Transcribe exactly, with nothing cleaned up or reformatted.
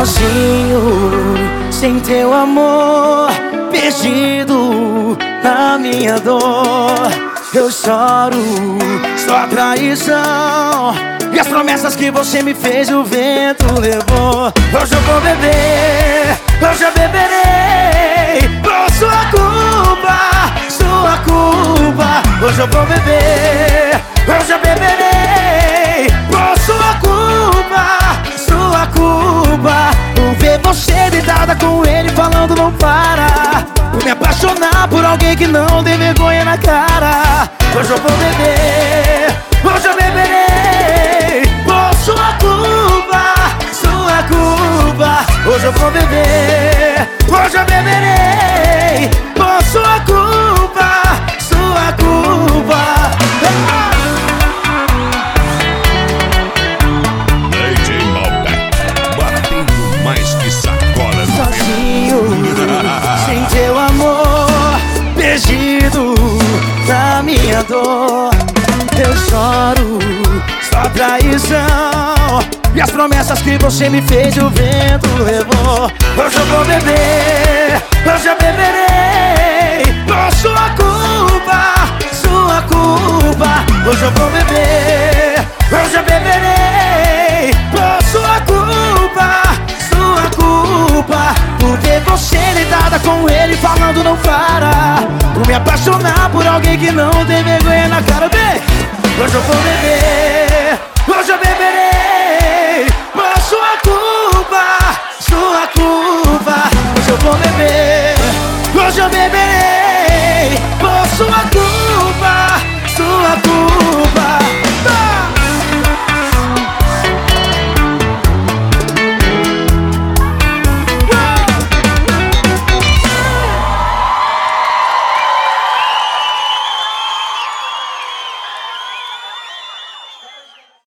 sozinho, sem teu amor, perdido na minha dor. Eu choro, só traição, e as promessas que você me fez o vento levou. Hoje eu vou beber, hoje eu beberei, por sua culpa, sua culpa. Hoje eu vou beber, hoje eu beberei, por sua culpa, sua culpa. Por ver você deitada com ele falando não para, por me apaixonar por alguém que não tem vergonha na cara. Hoje eu vou beber, hoje eu beberei, por sua culpa, sua culpa. Hoje eu vou beber, hoje eu beberei, por sua culpa, sua culpa. D J Malbec, batendo mais que sacola no Sozinho, sem teu amor, perdido na minha dor. Eu choro, só traição, e as promessas que você me fez o vento levou. Hoje eu vou beber, hoje eu beberei, por sua culpa, sua culpa. Hoje eu vou beber, hoje eu beberei, por sua culpa, sua culpa. Por ver você deitada com ele falando não para, por me apaixonar por alguém que não tem vergonha na cara. Bem, hoje eu vou beber, hoje eu beberei, por sua culpa, sua culpa. Hoje eu vou beber, hoje eu beberei, por sua culpa, sua culpa. Ah!